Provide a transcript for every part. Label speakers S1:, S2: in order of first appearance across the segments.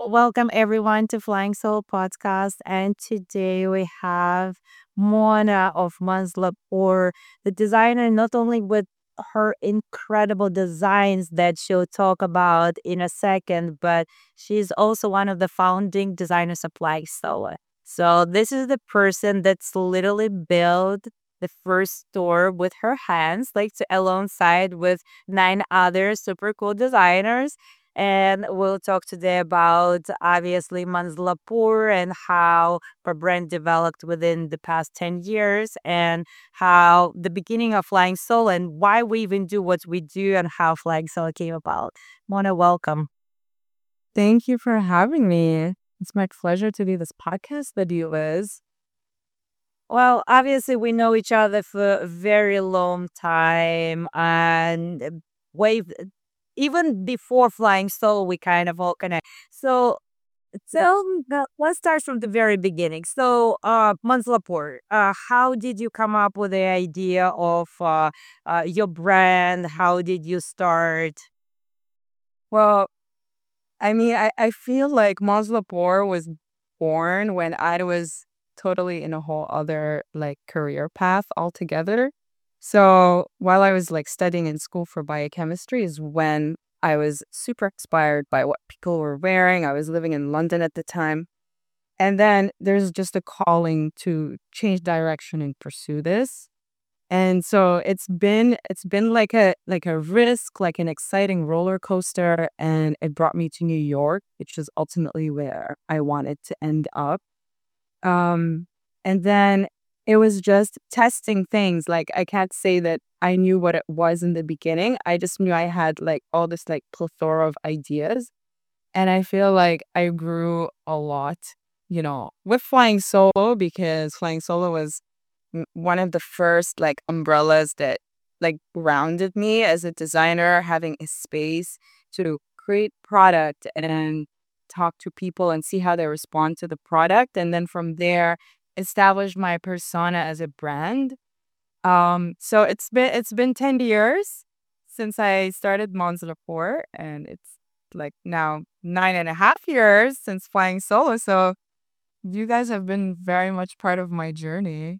S1: Welcome everyone to Flying Soul Podcast. And today we have Mona of Manslapur, the designer, not only with her incredible designs that she'll talk about in a second, but she's also one of the founding designers of Flying Soul. So this is the person that's literally built the first store with her hands, like alongside with nine other super cool designers, and we'll talk today about obviously Manslapur and how our brand developed within the past 10 years and how the beginning of Flying Solo and why we even do what we do and how Flying Solo came about. Mona, welcome.
S2: Thank you for having me. It's my pleasure to do this podcast with you, Liz.
S1: Well, obviously, we know each other for a very long time, and way even before Flying Solo, we kind of all connect. So, let's start from the very beginning. So, Manslapur, how did you come up with the idea of your brand? How did you start?
S2: Well, I feel like Moslapur was born when I was totally in a whole other career path altogether. So while I was studying in school for biochemistry is when I was super inspired by what people were wearing. I was living in London at the time. And then there's just a calling to change direction and pursue this. And so it's been like a risk, like an exciting roller coaster, and it brought me to New York, which is ultimately where I wanted to end up. Um and then it was just testing things. Like I can't say that I knew what it was in the beginning. I just knew I had like all this like plethora of ideas, and I feel like I grew a lot, with Flying Solo, because Flying Solo was one of the first like umbrellas that like grounded me as a designer, having a space to create product and talk to people and see how they respond to the product, and then from there establish my persona as a brand. So it's been 10 years since I started Mons Rapport, and it's like now 9.5 years since Flying Solo. So you guys have been very much part of my journey.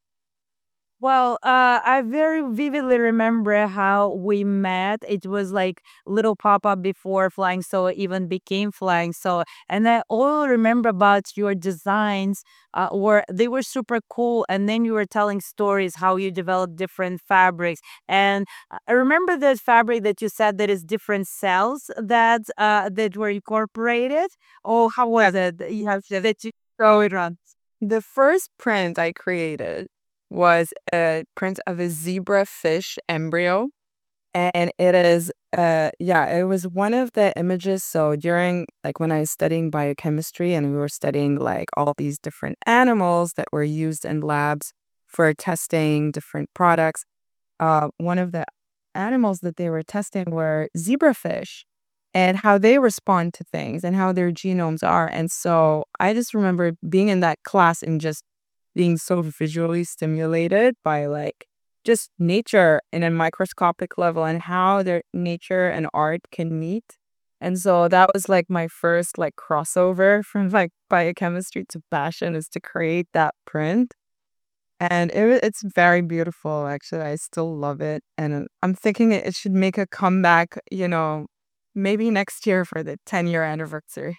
S1: Well, I very vividly remember how we met. It was like little pop up before Flying Solo even became Flying Solo, and I all remember about your designs. Were they were super cool, and then you were telling stories how you developed different fabrics. And I remember that fabric that you said that is different cells that were incorporated. Oh, how was it? You have that you
S2: So
S1: it runs.
S2: the first print I created was a print of a zebra fish embryo. And it is, yeah, it was one of the images. So during, like, when I was studying biochemistry and we were studying, like, all these different animals that were used in labs for testing different products, one of the animals that they were testing were zebrafish and how they respond to things and how their genomes are. And so I just remember being in that class and just being so visually stimulated by like just nature in a microscopic level and how their nature and art can meet. And so that was like my first like crossover from like biochemistry to fashion, is to create that print. And it's very beautiful, actually. I still love it. And I'm thinking it should make a comeback, maybe next year for the 10-year anniversary.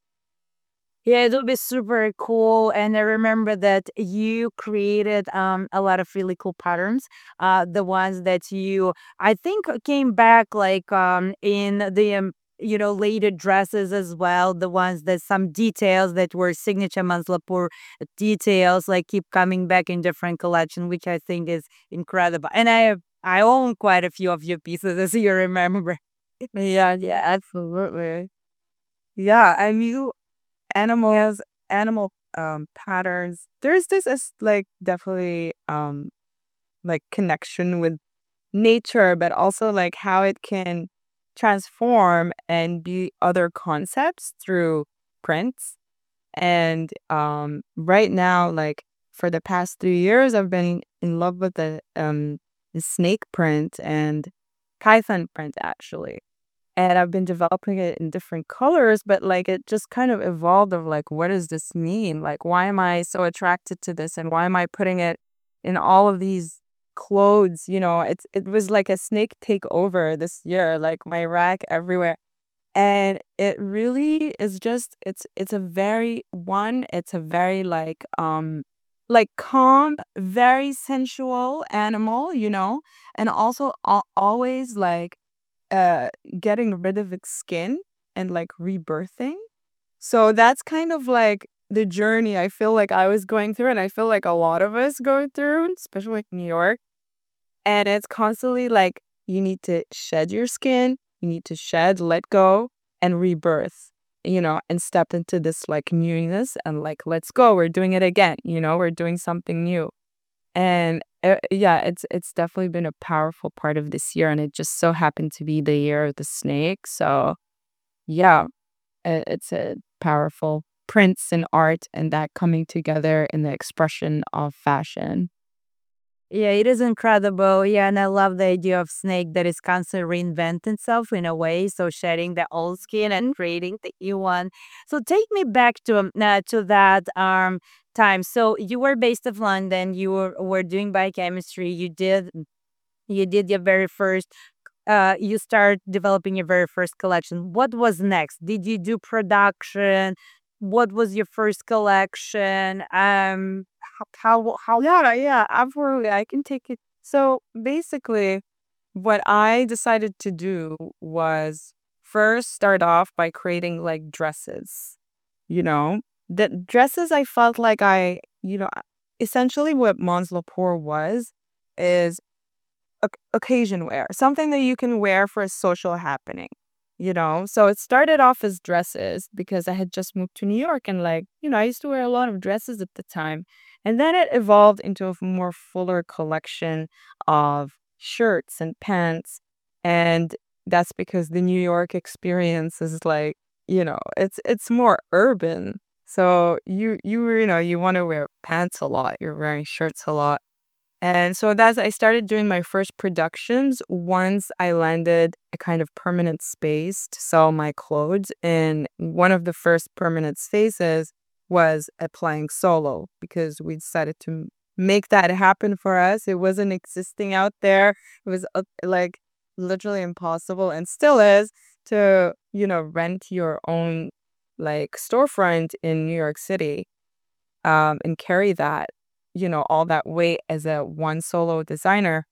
S1: Yeah, it would be super cool. And I remember that you created a lot of really cool patterns. The ones that you I think came back like in the later dresses as well. The ones that some details that were signature Manslapur details like keep coming back in different collection, which I think is incredible. And I own quite a few of your pieces, as you remember.
S2: Yeah, yeah, absolutely. Yeah, I mean, animals, animal patterns. There's this is like definitely like connection with nature, but also like how it can transform and be other concepts through prints. And right now, like for the past 3 years, I've been in love with the snake print and python print actually. and I've been developing it in different colors, but like it just kind of evolved of like, what does this mean? Like, why am I so attracted to this? And why am I putting it in all of these clothes? It was like a snake takeover this year, like my rack everywhere. And it really is just it's a very one, it's a very like calm, very sensual animal, and also always like uh getting rid of its skin and like rebirthing. So that's kind of like the journey I feel like I was going through, and I feel like a lot of us go through, especially like New York. And it's constantly like you need to shed your skin, you need to shed, let go, and rebirth, and step into this like newness and like, let's go, we're doing it again, we're doing something new. And yeah, it's definitely been a powerful part of this year, and it just so happened to be the year of the snake. So yeah, it's a powerful prints and art and that coming together in the expression of fashion.
S1: Yeah, it is incredible. Yeah, and I love the idea of snake that is constantly reinventing itself in a way, so shedding the old skin and creating the new one. So take me back to that time. So you were based of London. You were doing biochemistry. You did your very first. You start developing your very first collection. What was next? Did you do production? What was your first collection? How
S2: Yeah, yeah, absolutely. I can take it. So basically, what I decided to do was first start off by creating like dresses. You know, the dresses I felt like essentially what Mons Lepore is occasion wear, something that you can wear for a social happening. So it started off as dresses because I had just moved to New York, and like, I used to wear a lot of dresses at the time. And then it evolved into a more fuller collection of shirts and pants. And that's because the New York experience is like, it's more urban. So you want to wear pants a lot, you're wearing shirts a lot. And so that's I started doing my first productions once I landed a kind of permanent space to sell my clothes. And one of the first permanent spaces was applying solo because we decided to make that happen for us. It wasn't existing out there. It was like literally impossible, and still is, to, rent your own like storefront in New York City, and carry that, all that weight as a one solo designer.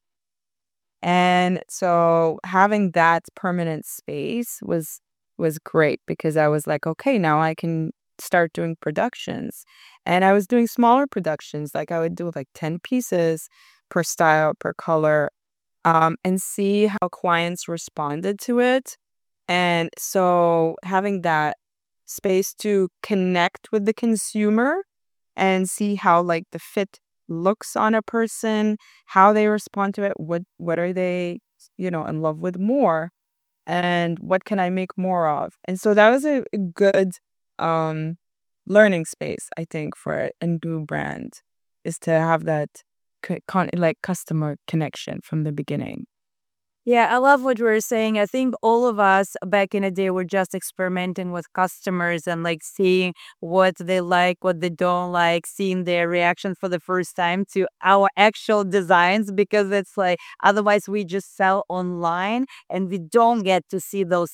S2: And so having that permanent space was great because I was like, okay, now I can start doing productions. And I was doing smaller productions, like I would do like 10 pieces per style, per color, and see how clients responded to it. And so having that space to connect with the consumer and see how like the fit looks on a person, how they respond to it, what are they, in love with more, and what can I make more of. And so that was a good um learning space, I think, for a new brand, is to have that like customer connection from the beginning.
S1: Yeah, I love what you were saying. I think all of us back in the day were just experimenting with customers and like seeing what they like, what they don't like, seeing their reaction for the first time to our actual designs, because it's like otherwise we just sell online and we don't get to see those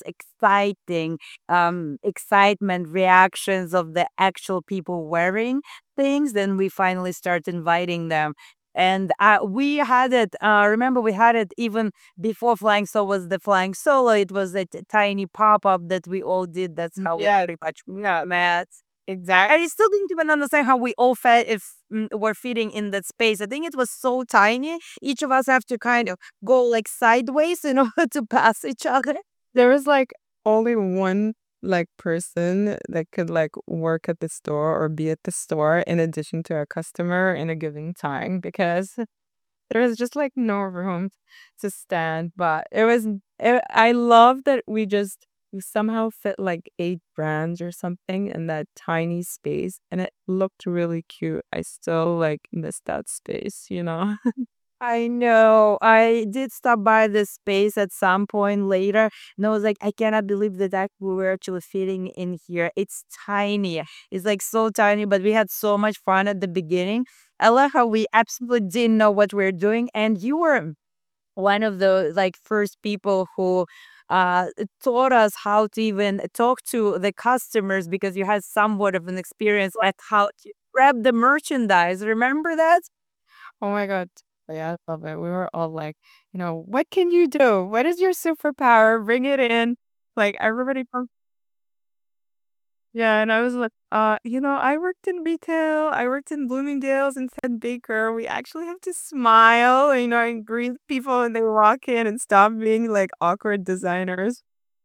S1: excitement reactions of the actual people wearing things. Then we finally start inviting them. And we had it, remember, we had it even before Flying Solo was the Flying Solo. It was a tiny pop up that we all did. That's how we
S2: Yeah,
S1: pretty much
S2: yeah,
S1: met.
S2: exactly.
S1: I still didn't even understand how we all fed if were fitting in that space. I think it was so tiny. Each of us have to kind of go like sideways in order to pass each other.
S2: There was like only one like person that could like work at the store or be at the store in addition to a customer in a given time, because there was just like no room to stand. But I love that we somehow fit like 8 brands or something in that tiny space, and it looked really cute. I still like miss that space.
S1: I know. I did stop by this space at some point later, and I was like, I cannot believe that we were actually fitting in here. It's tiny. It's like so tiny, but we had so much fun at the beginning. I love how we absolutely didn't know what we are doing, and you were one of the like first people who taught us how to even talk to the customers because you had somewhat of an experience like how to grab the merchandise. Remember that?
S2: Oh my God. Yeah, I love it. We were all like, what can you do? What is your superpower? Bring it in. Like everybody from yeah, and I was like, I worked in retail. I worked in Bloomingdale's and Ted Baker. We actually have to smile, and greet people when they walk in and stop being like awkward designers.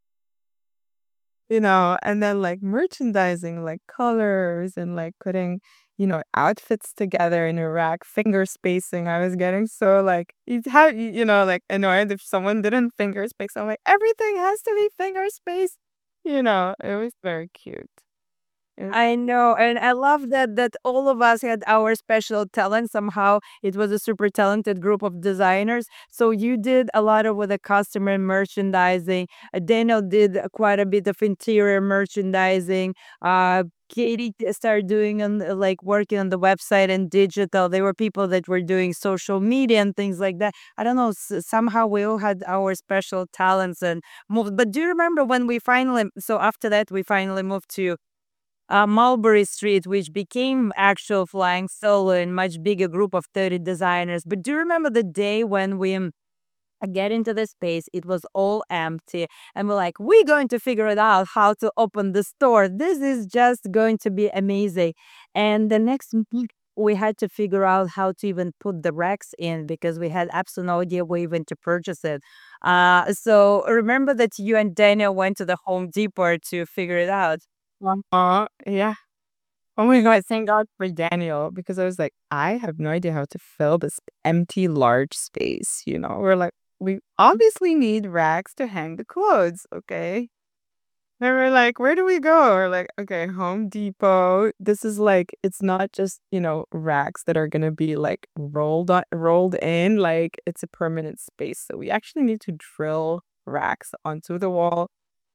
S2: And then like merchandising, like colors and like putting, outfits together in a rack, finger spacing. I was getting so like, like annoyed if someone didn't finger space. I'm like, everything has to be finger spaced. It was very cute. It
S1: I know, and I love that all of us had our special talent. Somehow, it was a super talented group of designers. So you did a lot of with the customer merchandising. Daniel did quite a bit of interior merchandising. Katie started doing like working on the website and digital. There were people that were doing social media and things like that. I don't know. Somehow we all had our special talents and moved. But do you remember when we finally? So after that, we finally moved to Mulberry Street, which became actual Flying Solo and much bigger group of 30 designers. But do you remember the day when we get into the space? It was all empty, and we're like, we're going to figure it out how to open the store. This is just going to be amazing. And the next week, we had to figure out how to even put the racks in because we had absolutely no idea where even to purchase it. So remember that you and Daniel went to the Home Depot to figure it out.
S2: yeah. Oh my God, thank God for Daniel because I was like, I have no idea how to fill this empty large space. We're like, we obviously need racks to hang the clothes, okay? And we're like, where do we go? We're like, okay, Home Depot. This is like, it's not just, racks that are gonna be like rolled in, like it's a permanent space. So we actually need to drill racks onto the wall.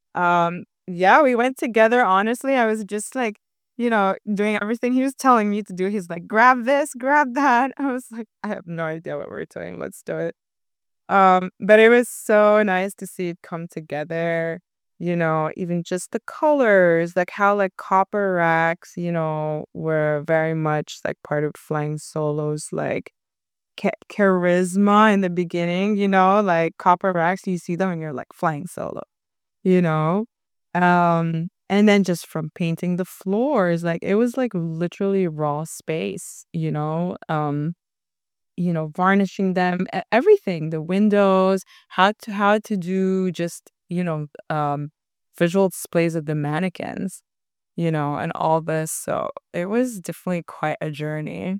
S2: Yeah, we went together. Honestly, I was just like, doing everything he was telling me to do. He's like, grab this, grab that. I was like, I have no idea what we're doing. Let's do it. But it was so nice to see it come together. Even just the colors, like how like copper racks, were very much like part of Flying Solo's like charisma in the beginning. Like copper racks, you see them and you're like Flying Solo you know? And then just from painting the floors, like it was like literally raw space. Varnishing them, everything, the windows, how to do just, visual displays of the mannequins, and all this. So it was definitely quite a journey.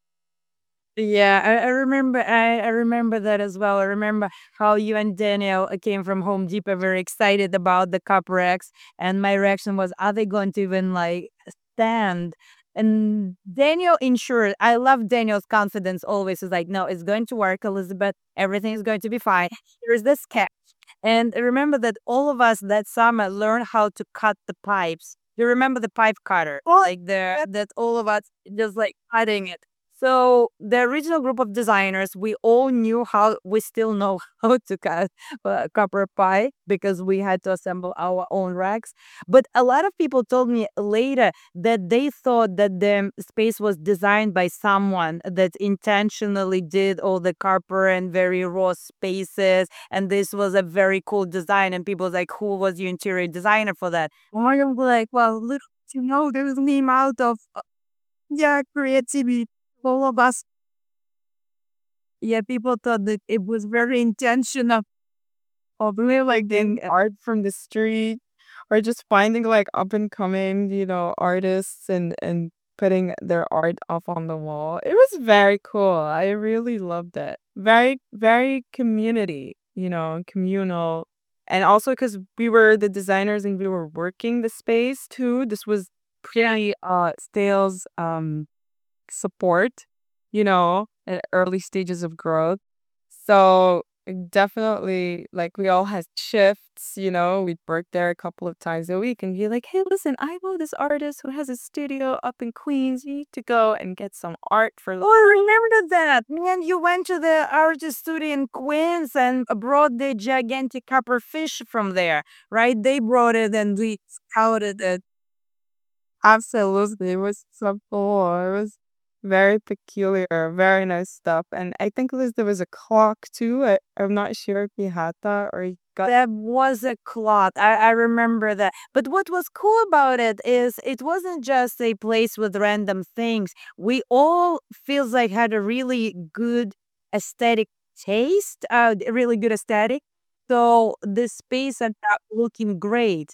S1: Yeah, I remember that as well. I remember how you and Daniel came from Home Depot very excited about the cup racks, and my reaction was, are they going to even like stand? And Daniel ensured, I love Daniel's confidence always. Is like, no, it's going to work, Elizabeth. Everything is going to be fine. Here's this catch. And remember that all of us that summer learned how to cut the pipes. You remember the pipe cutter, like the that all of us just like cutting it. So the original group of designers, we all knew how. We still know how to cut copper pie because we had to assemble our own racks. But a lot of people told me later that they thought that the space was designed by someone that intentionally did all the copper and very raw spaces, and this was a very cool design. And people was like, "Who was your interior designer for that?" And I'm like, "Well, little there was me out of yeah, creativity. All of us, yeah, people thought that it was very intentional of really like
S2: Getting art from the street or just finding like up and coming, artists and putting their art up on the wall. It was very cool. I really loved it. Very, very communal. And also because we were the designers and we were working the space too. This was pretty sales support, you know, at early stages of growth. So definitely, like we all had shifts, we'd work there a couple of times a week and be like, hey, listen, I know this artist who has a studio up in Queens. You need to go and get some art for.
S1: Oh, I remember that. Man, you went to the artist studio in Queens and brought the gigantic copper fish from there, right? They brought it and we scouted it.
S2: Absolutely. It was so cool. It was very peculiar, very nice stuff. And I think there was a clock too. I'm not sure if he had that or he got.
S1: That was a cloth. I remember that. But what was cool about it is it wasn't just a place with random things. We all feels like had a really good aesthetic taste, really good aesthetic. So the space ended up looking great.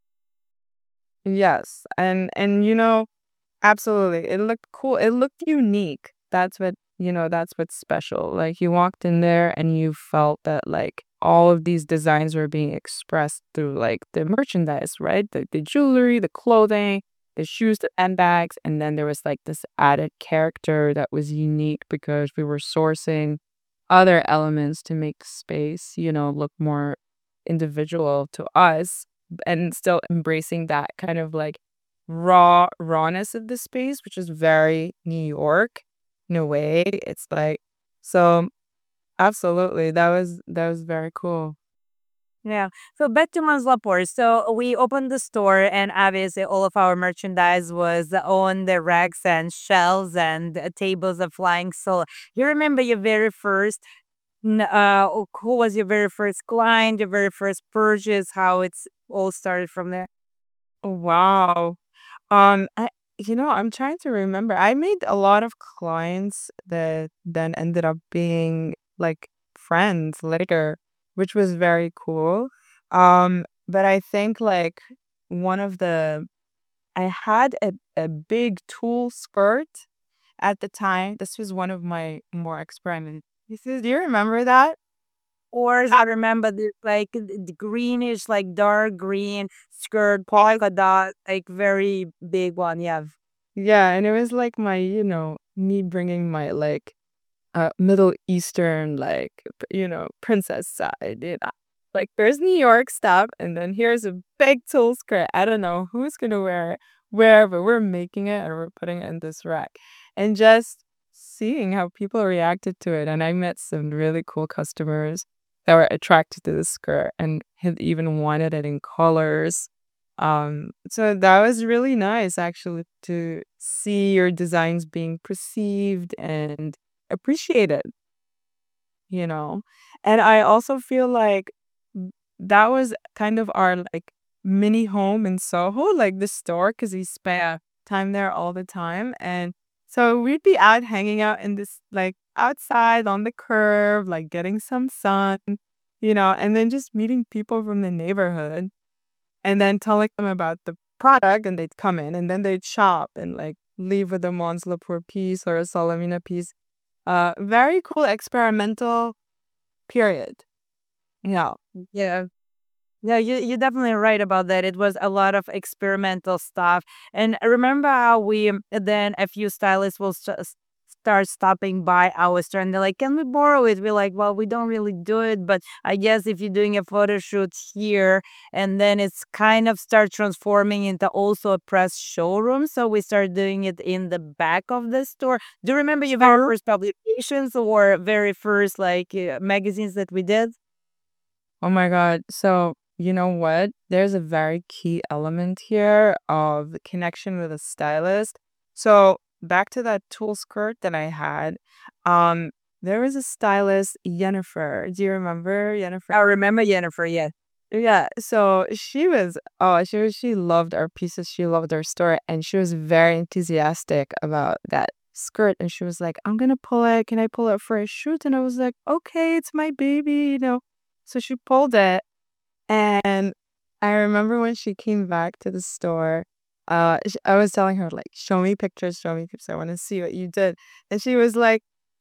S2: Yes. And absolutely. It looked cool. It looked unique. That's what's special. Like you walked in there and you felt that like all of these designs were being expressed through like the merchandise, right? The jewelry, the clothing, the shoes, the handbags. And then there was like this added character that was unique because we were sourcing other elements to make space, look more individual to us and still embracing that kind of like rawness of the space, which is very New York in a way. It's like so absolutely. That was very cool.
S1: Yeah. So back to Manslapur. So we opened the store, and obviously all of our merchandise was on the racks and shelves and tables of flying. So you remember your very first, who was your very first client, your very first purchase, how it's all started from there?
S2: Wow. I'm trying to remember. I made a lot of clients that then ended up being like friends later, which was very cool. But I think like one of the I had a big tulle skirt at the time. This was one of my more experimental pieces. Do you remember that?
S1: Or I remember this like the greenish, like dark green skirt, polka dot, like very big one. Yeah.
S2: Yeah, and it was like me bringing my like Middle Eastern, like, princess side, Like, there's New York stuff, and then here's a big tulle skirt. I don't know who's gonna wear it where, but we're making it and we're putting it in this rack. And just seeing how people reacted to it. And I met some really cool customers that were attracted to the skirt and had even wanted it in colors. So that was really nice actually to see your designs being perceived and appreciated, you know? And I also feel like that was kind of our like mini home in Soho, like the store, because we spent time there all the time. And so we'd be out hanging out in this like outside on the curb, like getting some sun, and then just meeting people from the neighborhood and then telling them about the product and they'd come in and then they'd shop and like leave with a Mons Lapur piece or a Salamina piece. Very cool experimental period. Yeah.
S1: Yeah. Yeah, you're definitely right about that. It was a lot of experimental stuff. And I remember how we then a few stylists will start stopping by our store and they're like, can we borrow it? We're like, well, we don't really do it, but I guess if you're doing a photo shoot here and then it's kind of start transforming into also a press showroom. So we start doing it in the back of the store. Do you remember your very first publications or very first like magazines that we did?
S2: Oh my God. So, you know what? There's a very key element here of the connection with a stylist. So, back to that tulle skirt that I had, um, there was a stylist, Jennifer. Do you remember Jennifer?
S1: I remember Jennifer, yes.
S2: Yeah, so she loved our pieces, she loved our store, and she was very enthusiastic about that skirt. And she was like, I'm gonna pull it. Can I pull it for a shoot? And I was like, okay, it's my baby. So she pulled it, and I remember when she came back to the store, I was telling her, like, show me pictures. I want to see what you did. And she was like,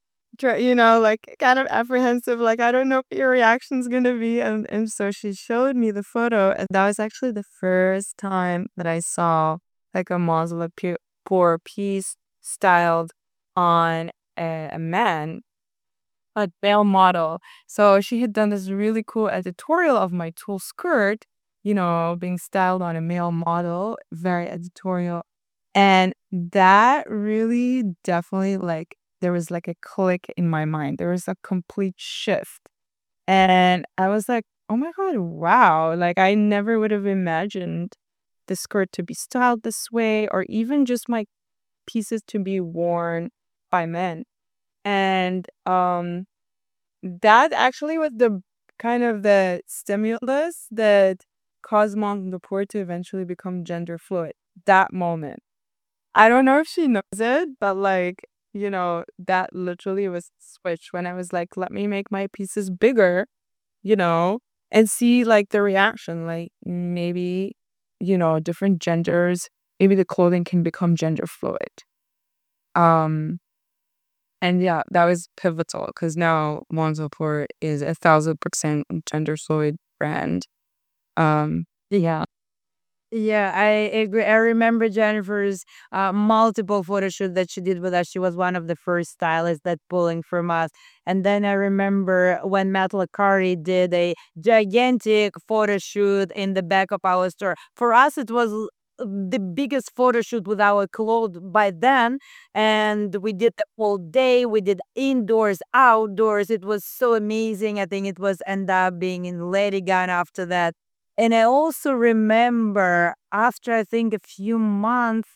S2: like kind of apprehensive, like I don't know what your reaction's gonna be. And so she showed me the photo, and that was actually the first time that I saw like a Mosla poor piece styled on a man, a male model. So she had done this really cool editorial of my tulle skirt, being styled on a male model, very editorial. And that really definitely like there was like a click in my mind. There was a complete shift. And I was like, oh my God, wow. Like I never would have imagined the skirt to be styled this way or even just my pieces to be worn by men. And that actually was the kind of the stimulus that caused Mom Lepore to eventually become gender fluid. That moment. I don't know if she knows it, but like, that literally was switch when I was like, let me make my pieces bigger, you know, and see like the reaction. Like maybe, different genders, maybe the clothing can become gender fluid. Um, and yeah, that was pivotal because now Monzoport is 1,000% gender fluid brand. Yeah.
S1: Yeah, I agree. I remember Jennifer's multiple photo shoot that she did with us. She was one of the first stylists that pulling from us. And then I remember when Matt Lacari did a gigantic photo shoot in the back of our store. For us, it was the biggest photo shoot with our clothes by then. And we did the whole day. We did indoors, outdoors. It was so amazing. I think it was end up being in Lady Gun after that. And I also remember after I think a few months,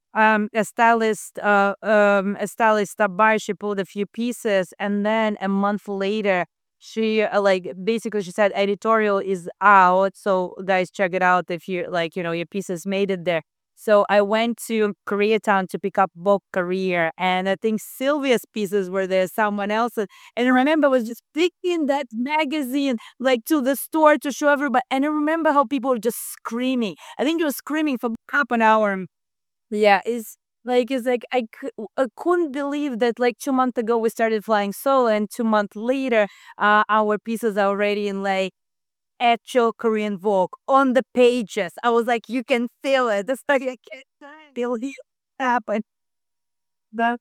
S1: a stylist stopped by. She pulled a few pieces, and then a month later, she like basically she said editorial is out, so guys check it out if you like, your pieces made it there. So I went to Koreatown to pick up Vogue Career, and I think Sylvia's pieces were there, someone else's. And I remember I was just picking that magazine like to the store to show everybody. And I remember how people were just screaming. I think they were screaming for half an hour. Yeah, it's like I couldn't believe that like 2 months ago we started flying solo, and 2 months later, our pieces are already in like actual Korean Vogue on the pages. I was like, you can feel it. It's like I can't feel it happen.
S2: That's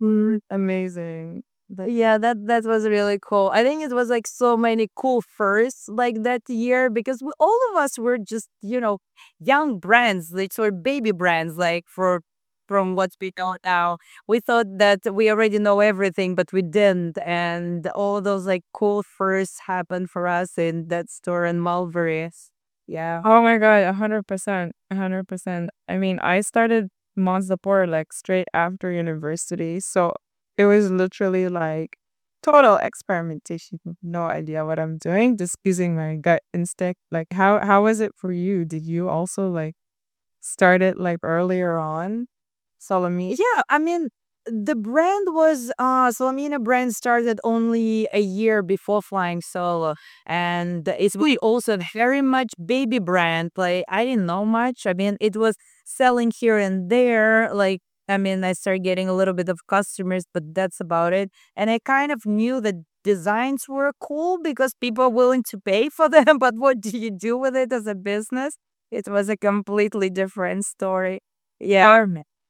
S2: amazing.
S1: Yeah, that was really cool. I think it was like so many cool firsts like that year because all of us were just young brands, like sort of baby brands, like from what we know now. We thought that we already know everything, but we didn't, and all those like cool firsts happened for us in that store in Mulberry. Yeah.
S2: Oh my God, 100%. 100%. I mean, I started Mons Depot like straight after university. So it was literally like total experimentation. No idea what I'm doing, just using my gut instinct. Like how was it for you? Did you also like start it like earlier on? Solomon?
S1: Yeah, I mean, the brand was Salamina brand started only a year before Flying Solo, and it's really also very much baby brand. Like I didn't know much. I mean, it was selling here and there. Like I mean, I started getting a little bit of customers, but that's about it. And I kind of knew the designs were cool because people are willing to pay for them. But what do you do with it as a business? It was a completely different story. Yeah.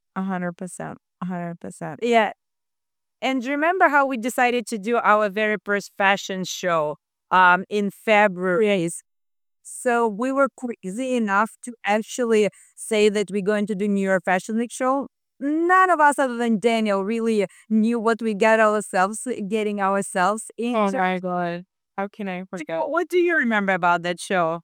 S2: 100%. 100%.
S1: Yeah. And remember how we decided to do our very first fashion show in February? So we were crazy enough to actually say that we're going to do New York Fashion Week show. None of us other than Daniel really knew what we got ourselves getting ourselves
S2: Oh
S1: into.
S2: my God. How can I forget?
S1: What do you remember about that show?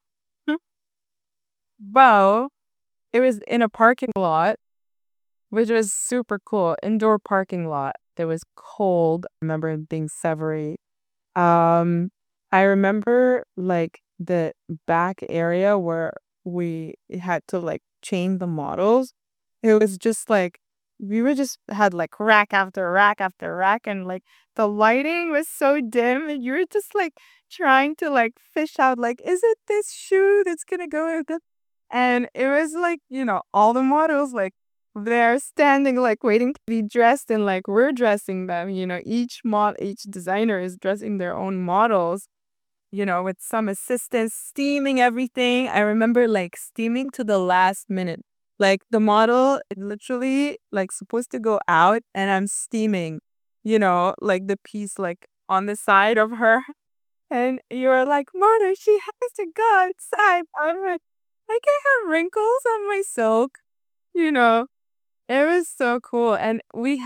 S2: Well, it was in a parking lot, which was super cool. Indoor parking lot. It was cold. I remember it being Savory. Um, I remember like the back area where we had to like chain the models. It was just like we were just had like rack after rack after rack, and like the lighting was so dim, and you were just like trying to like fish out like, is it this shoe that's gonna go with it? And it was like, all the models like they're standing like waiting to be dressed, and like we're dressing them, each designer is dressing their own models, with some assistance, steaming everything. I remember like steaming to the last minute. Like the model is literally like supposed to go out and I'm steaming, like the piece like on the side of her. And you're like, Mona, she has to go outside. I'm like, I can have wrinkles on my silk, you know. It was so cool. And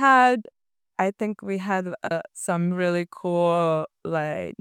S2: I think we had some really cool, like,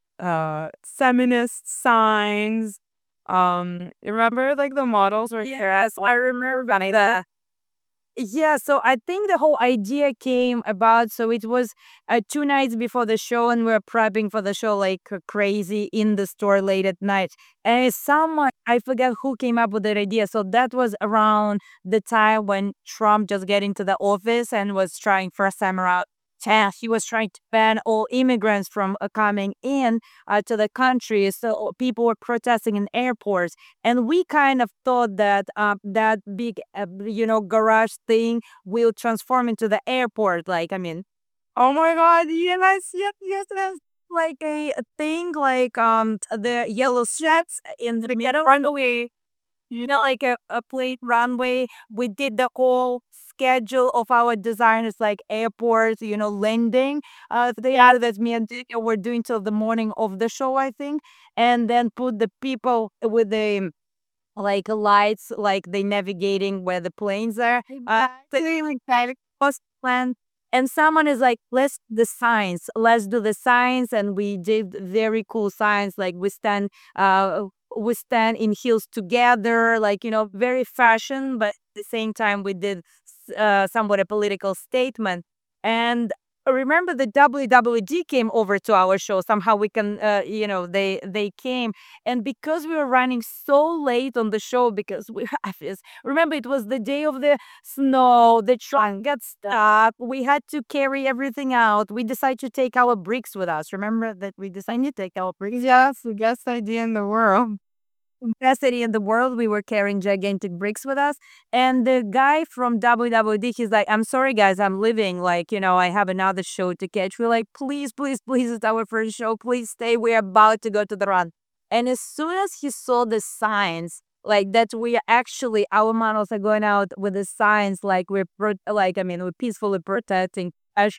S2: feminist signs. You remember like the models were
S1: Yes, I remember that. Yeah, so I think the whole idea came about. So it was 2 nights before the show, and we were prepping for the show like crazy in the store late at night. And someone, I forget who came up with that idea. So that was around the time when Trump just get into the office and was trying first time around. He was trying to ban all immigrants from coming in to the country. So people were protesting in airports, and we kind of thought that that big, garage thing will transform into the airport. Like, I mean, oh my God, yes, yes, yes, yes. Like a thing, like the yellow sheds in the middle runway, like a plate runway. We did the whole schedule of our designers, like airports, landing. Yeah, that me and Dika were doing till the morning of the show, I think, and then put the people with the like lights, like they navigating where the planes are. Like that was plan. And someone is like, let's do the signs, and we did very cool signs, like we stand in heels together, like very fashion, but at the same time we did somewhat a political statement. And remember the WWD came over to our show. Somehow we can, they came, and because we were running so late on the show, because we remember it was the day of the snow, the truck got stuck. We had to carry everything out. We decided to take our bricks with us. Remember that we decided to take our bricks?
S2: Yes, the best idea in the world.
S1: Best city in the world. We were carrying gigantic bricks with us. And the guy from WWD, he's like, I'm sorry, guys, I'm leaving. Like, I have another show to catch. We're like, please, please, please, it's our first show. Please stay. We're about to go to the run. And as soon as he saw the signs, like that we are actually, our models are going out with the signs, like we're peacefully protesting.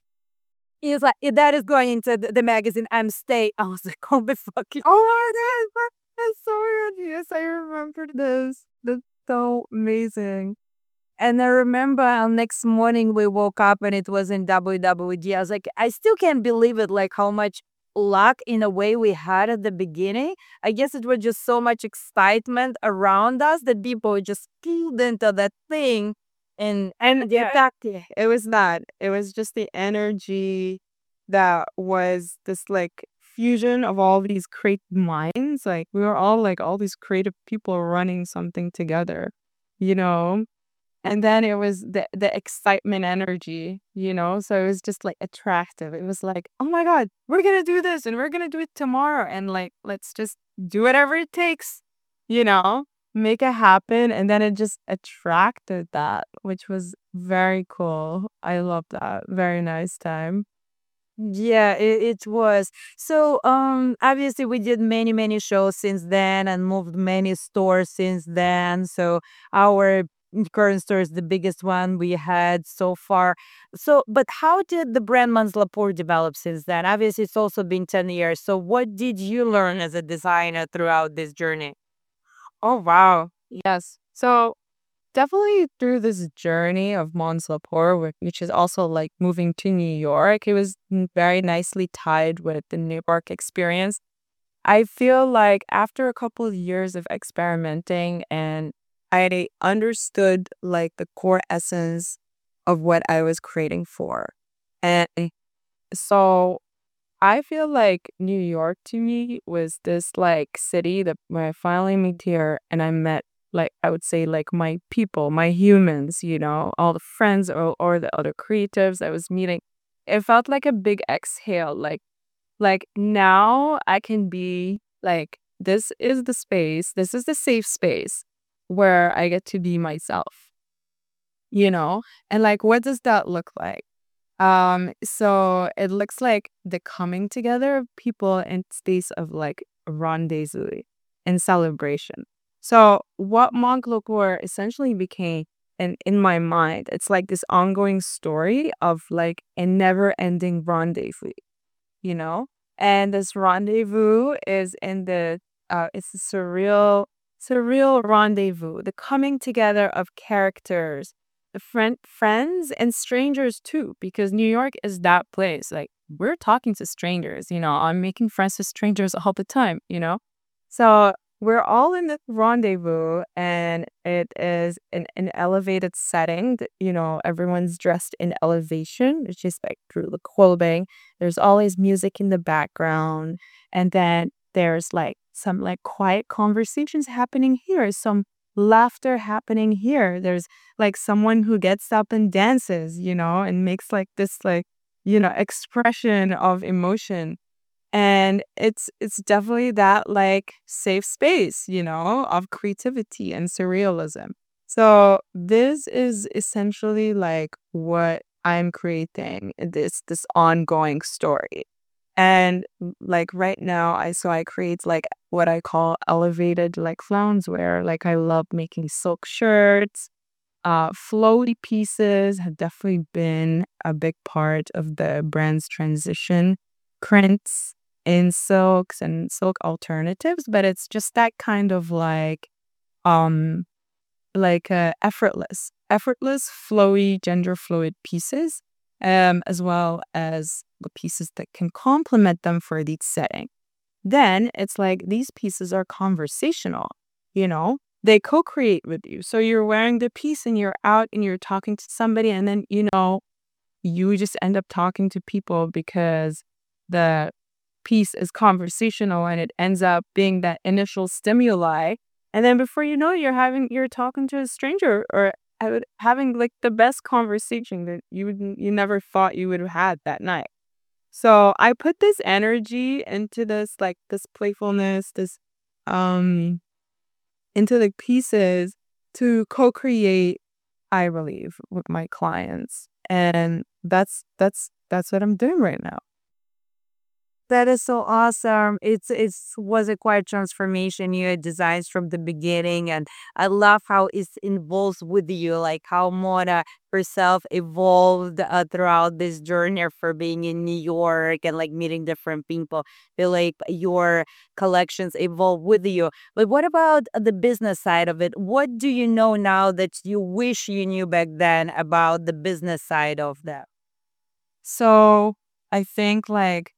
S1: He's like, that is going into the magazine. I'm stay. I was like, oh my fucking.
S2: Oh my God, that's so weird. Yes, I remember this. That's so amazing.
S1: And I remember next morning we woke up and it was in WWG. I was like, I still can't believe it, like how much luck in a way we had at the beginning. I guess it was just so much excitement around us that people were just pulled into that thing. And yeah,
S2: Exactly. It was that. It was just the energy that was this like fusion of all these creative minds. Like we were all like all these creative people running something together, you know? And then it was the excitement energy. So it was just like attractive. It was like, oh my God, we're gonna do this and we're gonna do it tomorrow. And like let's just do whatever it takes, you know, make it happen. And then it just attracted that, which was very cool. I love that. Very nice time.
S1: yeah, it was. So obviously we did many, many shows since then and moved many stores since then. So our current store is the biggest one we had so far. So but how did the brand Mans Lapour develop since then? Obviously it's also been 10 years. So what did you learn as a designer throughout this journey?
S2: Oh wow. Yes. So definitely through this journey of Mons Lapour, which is also like moving to New York, it was very nicely tied with the New York experience. I feel like after a couple of years of experimenting and I understood like the core essence of what I was creating for. And so I feel like New York to me was this like city that when I finally moved here and I met like I would say like my people, my humans, all the friends or the other creatives I was meeting. It felt like a big exhale. Like now I can be like this is the space, this is the safe space where I get to be myself. And like what does that look like? So it looks like the coming together of people in space of like rendezvous and celebration. So what Montclair essentially became and in my mind, it's like this ongoing story of like a never ending rendezvous, you know? And this rendezvous is in it's a surreal rendezvous, the coming together of characters, the friends and strangers too, because New York is that place. Like, we're talking to strangers, I'm making friends with strangers all the time. So we're all in the rendezvous, and it is an elevated setting. Everyone's dressed in elevation, which is like through the clothing. There's always music in the background. And then there's like some like quiet conversations happening here, some laughter happening here. There's like someone who gets up and dances, and makes like this like, expression of emotion. And it's definitely that like safe space, of creativity and surrealism. So this is essentially like what I'm creating, this ongoing story. And like right now, I create like what I call elevated like loungewear. Like I love making silk shirts. Floaty pieces have definitely been a big part of the brand's transition. Prints in silks and silk alternatives, but it's just that kind of um effortless, flowy, gender fluid pieces, as well as the pieces that can complement them for each setting. Then it's like these pieces are conversational, you know? They co-create with you. So you're wearing the piece and you're out and you're talking to somebody, and then, you just end up talking to people because the piece is conversational and it ends up being that initial stimuli. And then before you know it, you're talking to a stranger or having like the best conversation that you never thought you would have had that night. So I put this energy into this playfulness, this um into the pieces to co-create, I believe, with my clients. And that's what I'm doing right now.
S1: That is so awesome. It's was a quite transformation you had designs from the beginning, and I love how it involves with you, like how Mona herself evolved throughout this journey for being in New York and like meeting different people. Feel like your collections evolve with you. But what about the business side of it? What do you know now that you wish you knew back then about the business side of that?
S2: So I think like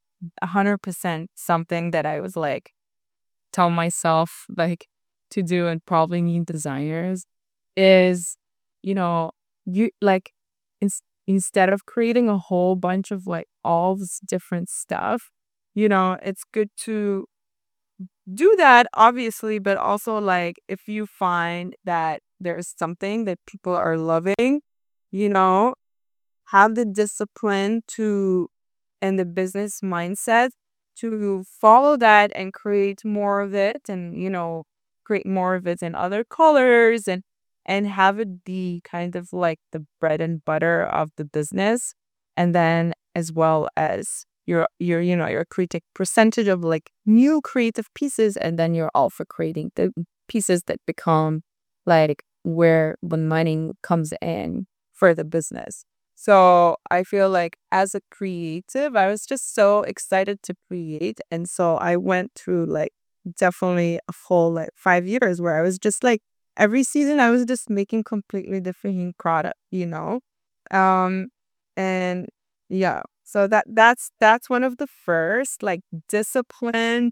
S2: 100% something that I was like tell myself like to do and probably need designers is, you know, you like instead of creating a whole bunch of like all this different stuff, it's good to do that obviously, but also like if you find that there's something that people are loving, you know, have the discipline to and the business mindset to follow that and create more of it, and create more of it in other colors, and have it be kind of like the bread and butter of the business. And then as well as your creative percentage of like new creative pieces, and then you're all for creating the pieces that become like where the money comes in for the business. So I feel like as a creative, I was just so excited to create. And so I went through like definitely a full like 5 years where I was just like every season I was just making completely different product. Um and yeah. So that's one of the first like discipline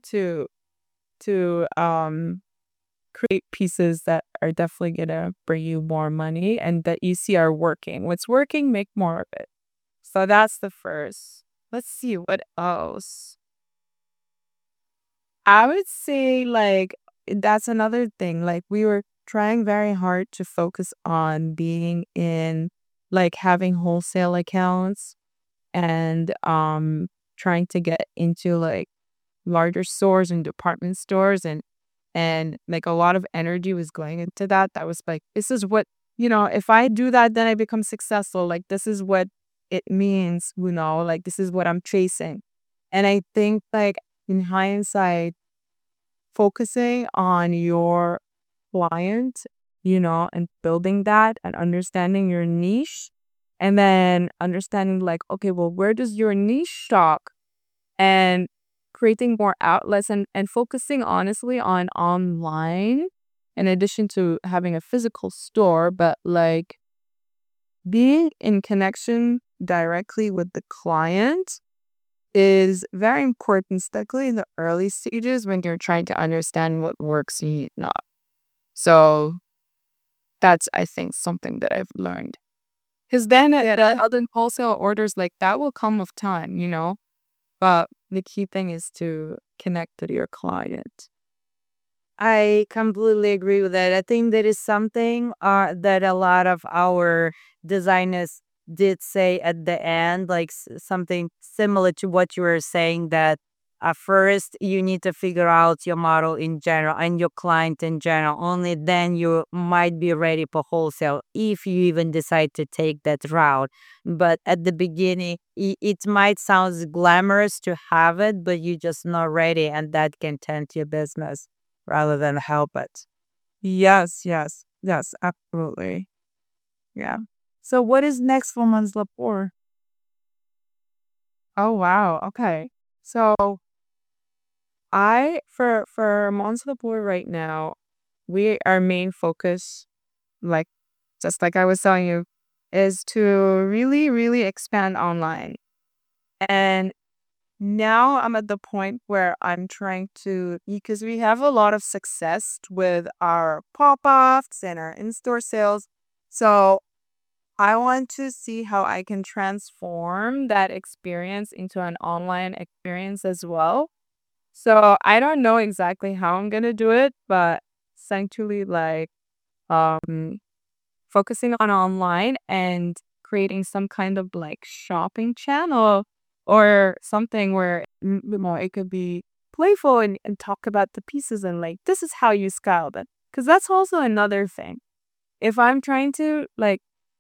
S2: to create pieces that are definitely gonna bring you more money and that you see are working. What's working, make more of it. So that's the first. Let's see what else. I would say like that's another thing. Like we were trying very hard to focus on being in like having wholesale accounts and trying to get into like larger stores and department stores, and like a lot of energy was going into that. That was like, this is what, if I do that, then I become successful. Like, this is what it means, like, this is what I'm chasing. And I think, like, in hindsight, focusing on your client and building that and understanding your niche and then understanding like, okay, well, where does your niche stock and creating more outlets and focusing honestly on online in addition to having a physical store, but like being in connection directly with the client is very important, especially in the early stages when you're trying to understand what works and not. So that's, I think, something that I've learned. Because then other wholesale orders like that will come with time. But the key thing is to connect with your client.
S1: I completely agree with that. I think that is something that a lot of our designers did say at the end, like something similar to what you were saying, that first you need to figure out your model in general and your client in general. Only then you might be ready for wholesale if you even decide to take that route. But at the beginning, it might sound glamorous to have it, but you're just not ready, and that can taint your business rather than help it.
S2: Yes, yes, yes, absolutely. Yeah.
S1: So what is next for Mons Lapore?
S2: Oh wow. Okay. So I for Mons Lapore right now, we our main focus, like just like I was telling you, is to really, really expand online. And now I'm at the point where I'm trying to, because we have a lot of success with our pop-ups and our in-store sales. So I want to see how I can transform that experience into an online experience as well. So I don't know exactly how I'm gonna do it, but essentially like um focusing on online and creating some kind of like shopping channel or something where it could be playful and talk about the pieces and like this is how you style them. Because that's also another thing. If I'm trying to like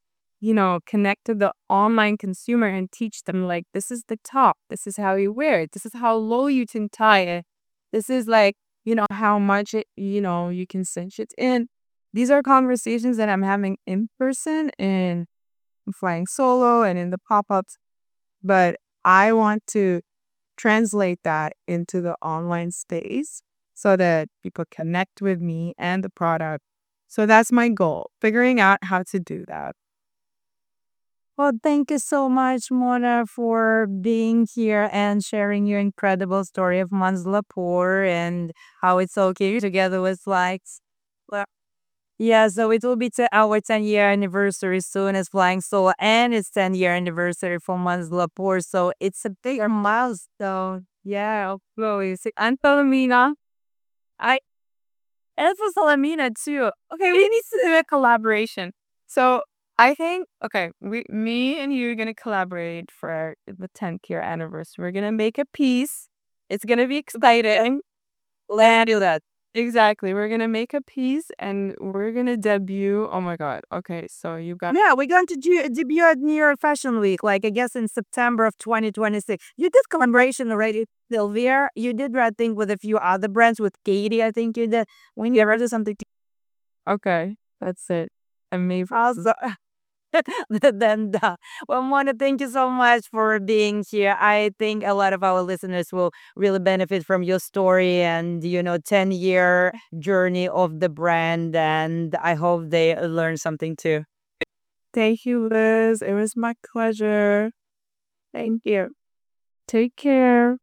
S2: connect to the online consumer and teach them like this is the top, this is how you wear it, this is how low you can tie it, this is like how much you can cinch it in. These are conversations that I'm having in person in Flying Solo and in the pop-ups, but I want to translate that into the online space so that people connect with me and the product. So that's my goal, figuring out how to do that.
S1: Well, thank you so much, Mona, for being here and sharing your incredible story of Mons Lapore and how it's okay together with likes. Well, yeah, so it will be our 10-year anniversary soon as Flying Solo, and it's 10-year anniversary for Mons Lapore. So it's a bigger milestone. Yeah, Chloe. And Palomina. I and for Salamina too.
S2: Okay, we need to do a collaboration. So I think me and you are gonna collaborate for the 10th year anniversary. We're gonna make a piece. It's gonna be exciting.
S1: Let's do that.
S2: Exactly. We're gonna make a piece and we're gonna debut. Oh my god. Okay, so you got
S1: Yeah, we're going to debut at New York Fashion Week, like I guess in September of 2026. You did collaboration already, Sylvia. You did, I think, with a few other brands, with Katie, I think you did. When you ever do something
S2: okay. That's it. Amazing.
S1: also, then, well, Mona, thank you so much for being here. I think a lot of our listeners will really benefit from your story and, 10-year journey of the brand. And I hope they learn something too.
S2: Thank you, Liz. It was my pleasure. Thank you. Take care.